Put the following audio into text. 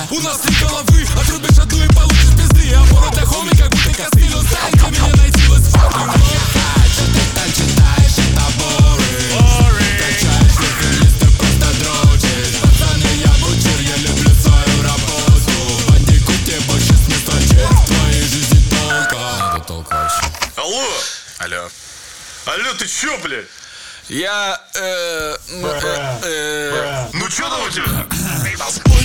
У нас три головы, отрубишь одну и получишь пизды. А борода хоми, как будто костыль. Он знает, где меня найти, let's fucking go. Что ты там читаешь, это boring. Качаешь лифт, ты просто дрочишь. Пацаны, я бучер, я люблю свою работу. Бандикут, тебе больше смысла, чем в твоей жизни толка. Это толк вообще. Алло! Алло. Алло, ты чё, блядь? Я... Ну чё там у тебя?